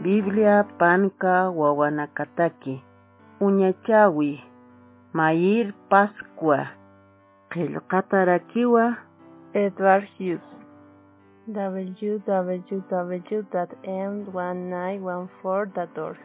Biblia panka wawanakataki. Uñachawi. Mayir Pascua. Qillqatarakiwa. Edward Hughes. www.m1914.org.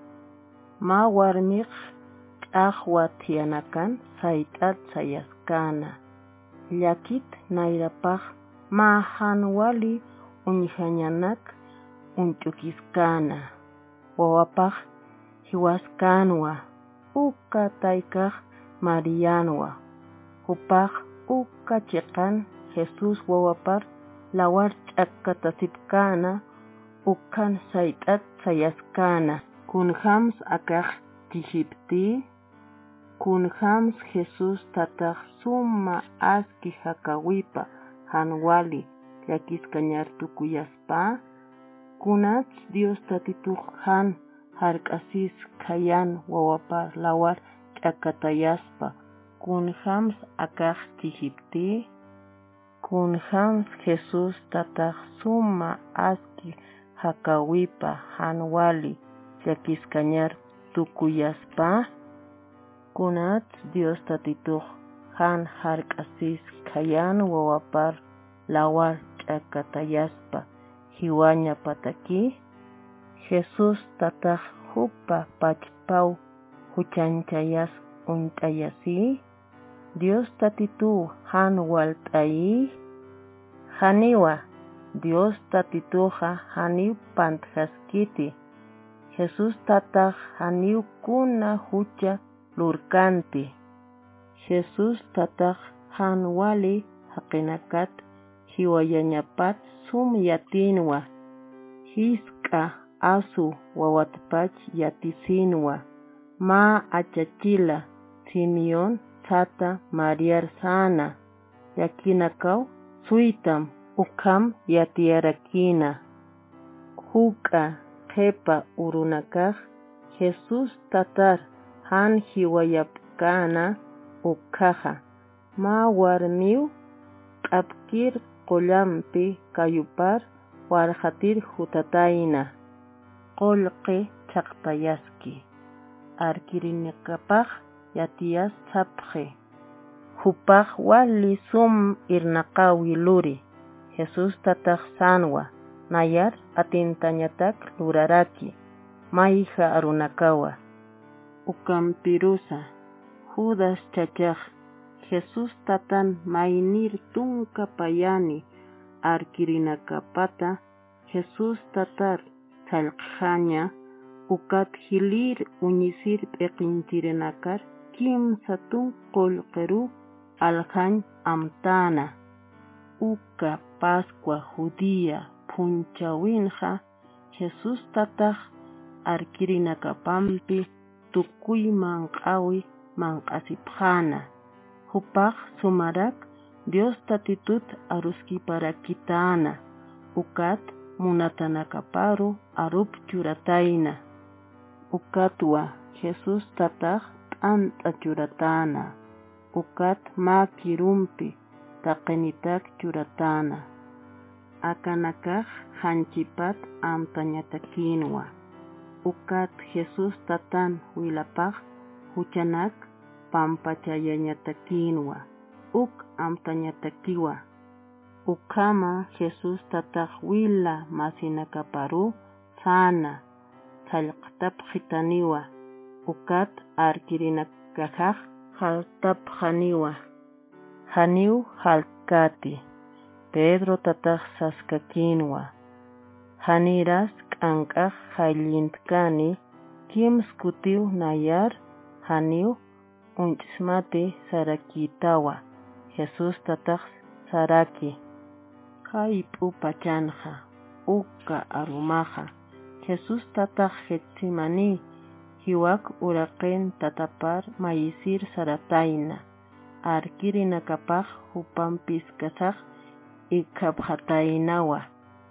Ma warmiq t'aqwa tiyanakan sayt'at sayaskana. Llakit nayrapaq ma hanwali uñhañanak unch'ukiskana. Wawapaq hiwaskanwa. Uka taykaq Marianwa. Hupaq uka chiqan Jesus wawapar lawar ch'akkatasipkana. Ukan sayt'at sayaskana. Kunhams akaq tijipti. Kunhams Jesus tataq suma aski hakawipa hanwali llakiskañar tukuyaspa. Kunach Dios tatituq han hark'asis khayan wawapar lawar ch'akatayaspa. Kunhams akaq tijipti. Kunhams Jesus tataq suma aski hakawipa hanwali llakiskañar tukuyaspa. Kunach Dios tatituq han hark'asis khayan wawapar lawar ch'akatayaspa hiwaña pataki. Jesus tataq hupa pachpaw huchanchayas unt'ayasi. Dios tatitu han walt'ayi. Haniwa Dios tatituqa haniw panthaskiti. Jesus tataq haniw kuna hucha lurkanti. Jesus tataq han wali haqinakat hiwayañapat sum yatinwa. Hisk'a asu wawatpach yatisinwa. Ma achachila Simeon Sata Mariar sana. Yakinakaw suytam ukam yatiyarakina. Huka qhepa urunakaq Jesus tatar han hiwayapkana ukaja. Ma warmiw q'apkir qullampi kayupar warhatir hutatayna. Qolqi chaqtayaski. Arkirinakapaq yatiyas sapqi. Hupaq wali sum irnaqawi luri. Jesus tataq sanwa. Nayar atintañatak luraraki. Mayja arunakawa. Ukampirusa. Judas chachaq. Jesus tatan maynir tunka payani. Arkirinakapata Jesus tatar salqhaña. Ukat hilir uñisir p'eqinchirinakar kimsa tunqul qeru alhañ amtana. Uka Pascua Judía punchawinja Jesus tataq arkirinakapampi tukuy manqawi manqasipjana. Hupaq sumarak Dios tatitut aruskiparakitana. Ukat munatanakaparu arup churatayna. Ukatwa Jesus tataq t'anta churatana. Ukat makirumpi taqinitak churatana. Akanakaq hanchipat amtañatakinwa. Ukat Jesus tatan wilapaq huchanak pampachayañatakinwa. Uk amtañatakiwa. Ukama Jesus tataq wila masinakaparu sana. Salqtapqitaniwa. Ukat arkirinakajaq haltapqaniwa. Haniw halkati. Pedro tataq saskakinwa. Haniras k'ank'aq hayllintkani. Kimskutiw nayar haniw unch'ismati sarakitawa. Jesus tataq saraki. Hayp'u pachanja. Uka arumaja. Jesus tataq Getsemani. Hiwak uraqin tatapar mayisir saratayna. Arkirinakapaq hupampis kasaq ikaphataynawa.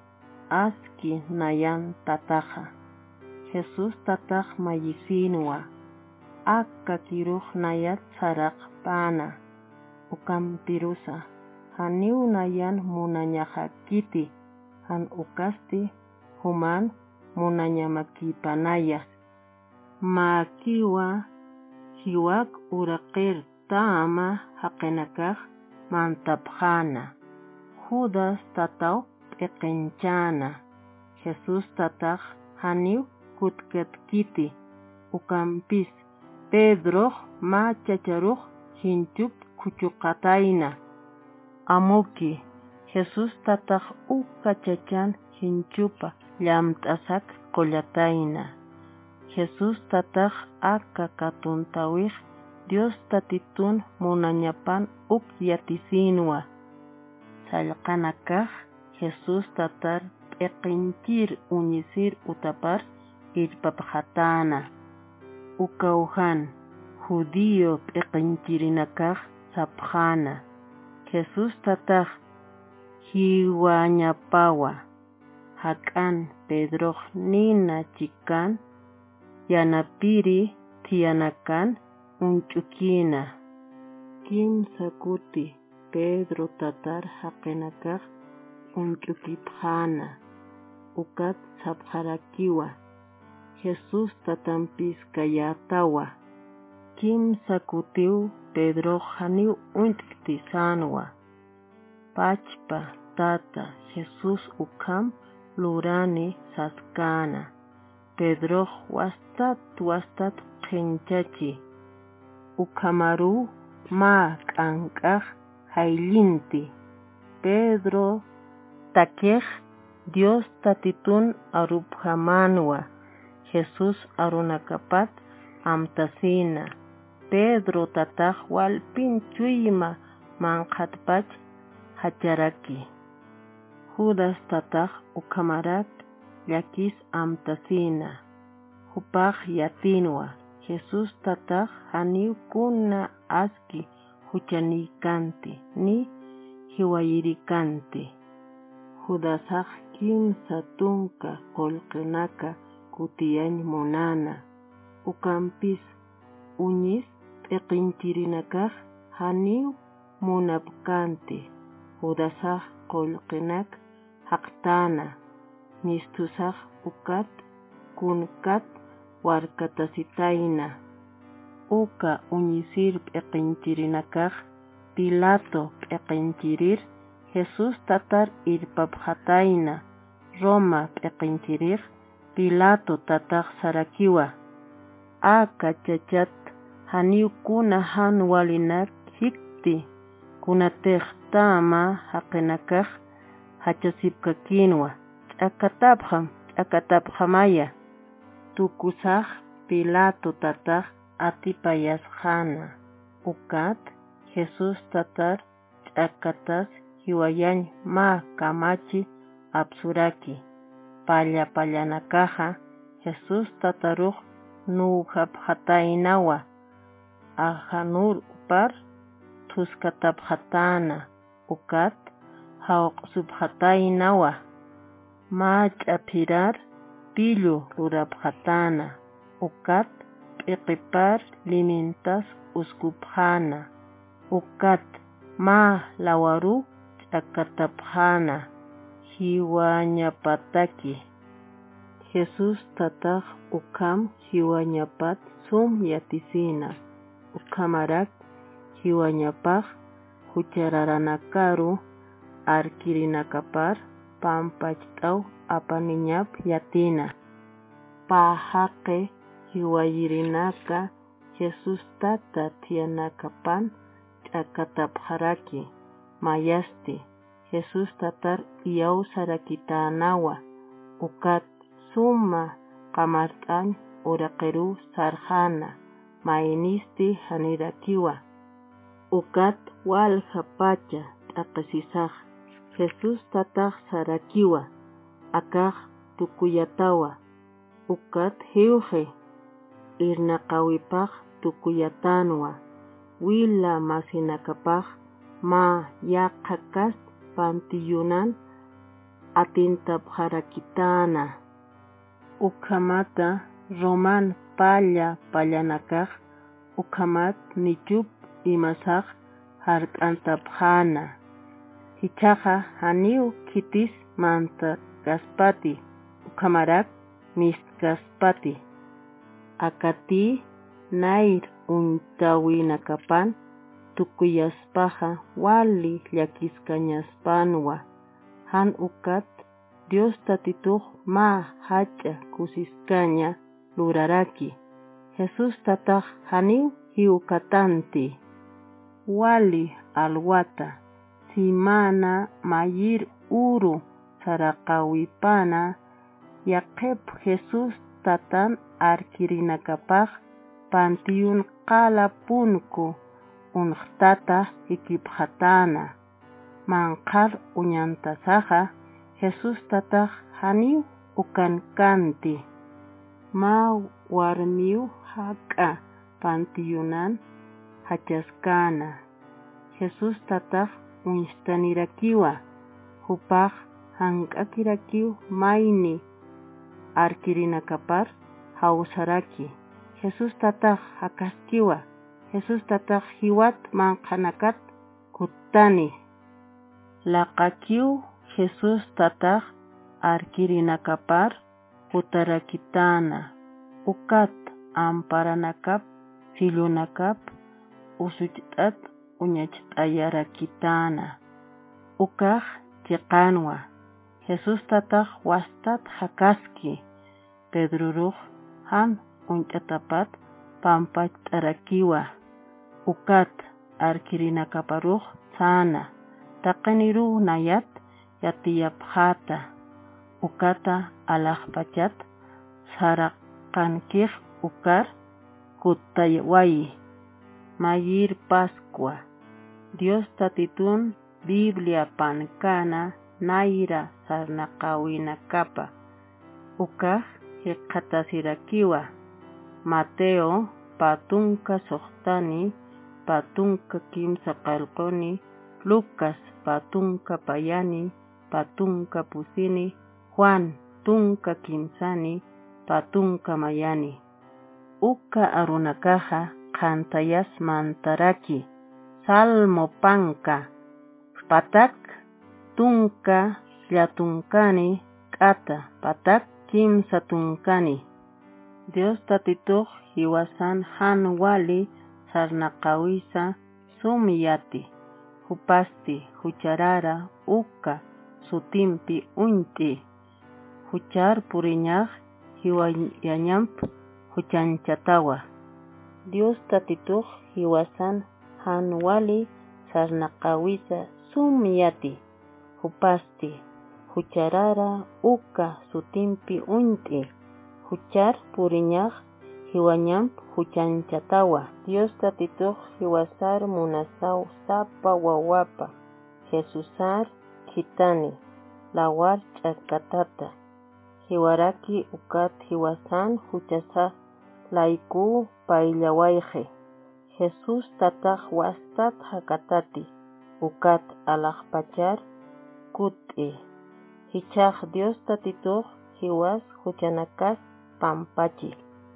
Aski nayan tataja. Jesus tataq mayisinwa. Akka kiruq nayat saraq pana. Ukampirusa. Haniw nayan munañajakiti. Han ukasti human munañamakipanaya. Makiwa hiwak uraqir tama haqinakaq mantapjana. Judas tataw p'iqinchana. Jesús tataq haniw kutkatkiti. Ukampis Pedro ma chacharuq hinchup kuchuqatayna. Amuki Jesús tataq ukachachan hinchupa llamt'asak qullatayna. Jesús tataq aka katuntawiq Dios tatitun munañapan yatisinwa. Sallqanakaq Jesús tatar p'iqinchir uñisir utapar irpaphatana. Ukauhan judío p'iqinchirinakaq sapjana. Jesús tataq hiwañapawa. Hak'an Pedro nina chikan yanapiri tiyanakan unch'ukina. Kimsa kuti Pedro tatar haqinakaq unch'ukipjana. Ukat sapjarakiwa. Jesús tatampis kayatawa. Kimsa kutiu Pedro haniw unt'ktisanwa. Pachpa tata Jesús ukam lurani saskana. Pedro wastat qhinchachi. Ukamaru ma k'ank'aq hayllinti. Pedro takiq Dios tatitun aruphamanwa. Jesús arunakapat amtasina. Pedro tataq walpin chuyma manqhatpach hacharaki. Judas tataq ukamarat llakis amtasina. Hupaq yatinwa. Jesús tataq haniw kuna aski huchanikanti ni hiwayirikanti. Judasaq kimsa tunka qolqinaka kutiyañ munana. Ukampis uñis p'iqinchirinakaq haniw munapkanti. Judasaq qolqinak haqtana. Nistusaq ukat kunkat warkatasitayna. Uka uñisir p'iqinchirinakaq Pilato p'iqinchirir Jesús tatar irpaphatayna. Roma p'iqinchiriq Pilato tataq sarakiwa. Aka chachat haniw kuna han walinak hikti. Kunatiq tama haqinakaq hachasipkakinwa. Ch'akataphamaya. Tukusaq Pilato tataq atipayasqana. Ukat Jesús tatar ch'akatas hiwayañ ma kamachi apsuraki. Pallanakaqa Jesús tataruq nuhaphataynawa. Ahanur upar tuskataphatana. Ukat hawqsuphataynawa. Ma ch'apirar pillu ruraphatana. Ukat p'iqipar limintas uskupjana. Ukat ma lawaru ch'akatapjana. Hiwañapataki. Jesús tataq ukam hiwañapat sum yatisina. Ukamarak hiwañapaq huchararanakaru arkirinakapar pampachtaw apaniñap yatina. Pahaqe hiwayirinaka Jesús tata tiyanakapan ch'akatapharaki. Mayasti Jesús tatar iyaw sarakitanawa. Ukat suma qamart'añ uraqiru sarjana. Maynisti hanirakiwa. Ukat walha pacha t'aqisisaq. Jesús tataq sarakiwa. Akaq tukuyatawa. Ukat hiwqi. Irnaqawipaq tukuyatanwa. Wila masinakapaq ma yaqakas pantiyunan atintapharakitana. Ukhamata Roman pallanakaq. Ukhamat nichup imasaq hark'antaphana. Hichaqa haniw kitis manta kaspati. Ukhamarak miskaspati. Akati nair untawinakapan tukuyaspaja wali llakiskañaspanwa. Han ukat Dios tatituj ma hacha kusiskaña luraraki. Jesús tataq haniw hiukatanti. Wali alwata simana mayir uru saraqawipana yaqep Jesús tatan arkirinakapaj pantiyun qala punku unqtata hikiphatana. Manqar uñantasaja Jesús tataq haniw ukankanti. Ma warmiw haka pantiyunan hachaskana. Jesús tataq unstanirakiwa. Hupaq hank'akirakiw mayni arkirinakapar hawsaraki. Jesús tataq hakaskiwa. Jesús tataq hiwat manqanakat kuttani. Laqakiw Jesús tataq arkirinakapar hutarakitana. Ukat amparanakap sillunakap usuch'at uñach'ayarakitana. Ukaq chiqanwa. Jesús tataq wastat hakaski. Pedruruj han unch'atapat pampach'arakiwa. Ukat arkirinakaparuj sana. Taqaniruj nayat yatiyapjata. Ukata alaqpachat saraqankij ukar kutayawayi. Mayir Pascua. Dios tatitun Biblia pankana naira sarnaqawinakapa. Ukaq hiqatasirakiwa. Mateo patunka soqtani, patunka kimsa qalquni, Lucas patunka payani, patunka pusini, Juan tunka kimsani, patunka mayani. Uka arunakaja qantayas mantaraki, Salmo panka, patak tunka llatunkani, k'ata patak kimsa tunkani. Dios tatituj hiwasan han wali sarnaqawisa sumiyati. Hupasti hucharara uka sutimpi unti. Huchar puriñaj hiwayañamp huchanchatawa. Dios tatituj hiwasan han wali sarnaqawisa sumiyati. Hupasti hucharara uka sutimpi unti. Huchar puriñaj hiwañamp huchanchatawa. Dios tatituj hiwasar munasaw sapa wawapa. Jesusar kitani. Lawar ch'akatata. Hiwaraki ukat hiwasan huchasa laiku paillawayje. Jesús tataq wastat hakatati. Ukat alaqpachar kut'i. Hichaq Dios tatituj hiwas huchanakas pampachi.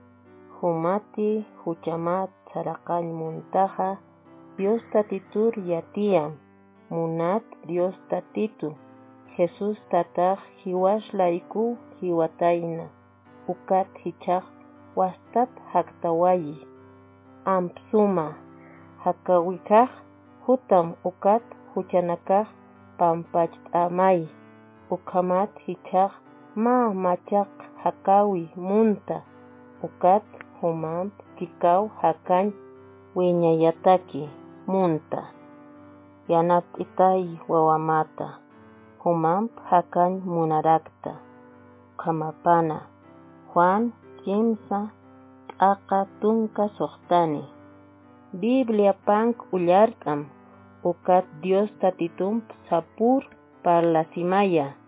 Humati huchamat saraqall muntaja Dios tatitur yatiyam. Munat Dios tatitu. Jesús tataq hiwash laiku hiwatayna. Ukat hichaq wastat haktawayi. Ampsuma hakawikaq hutam ukat huchanakaq pampach'amay. Ukamat hichaq ma machaq hakawi munta. Ukat humamp kikaw hakañ wiñayataki munta. Yanap itay wawamata. Humamp hakañ munarakta. Ukamapana. Juan kimsa t'aqa tunka soqtani. Biblia pank ullark'am. Ukat Dios tatitump sapur parlasimaya.